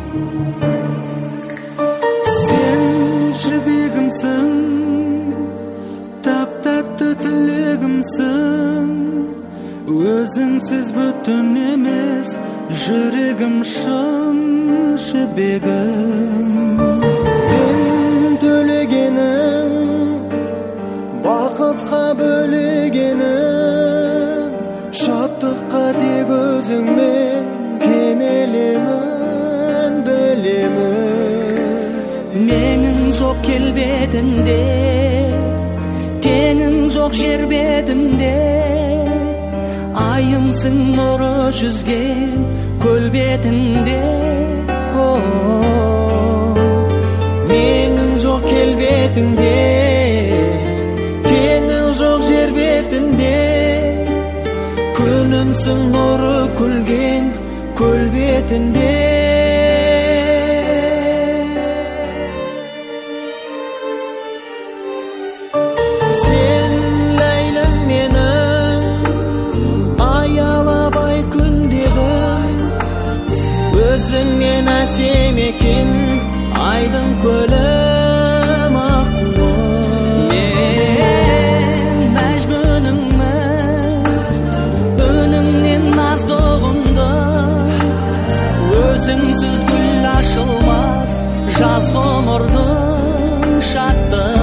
Sen жібегімсің, тап-татты тілегімсің, өзіңсіз бүтін емес, жүрегім шын жібегім. Мен төлегенім, бақытқа бөлегенім, шаттыққа тек өзіңмен кенелемін, білемін. Менің жоқ келбетінде, теңің жоқ жер бетінде, айымсың нұры жүзген көл бетінде. Менің жоқ келбетінде, теңің жоқ жер бетінде, күнімсің нұры күлген көл бетінде. Сен ләйлім менің, аялабай күндегім, өзіңмен әсем екен айдың көлім аққуым. Мен мәжнүніңмін, үніңнен наздығымды, өзіңсіз гүл ашылмас жаз ғұмырдың шаттығы.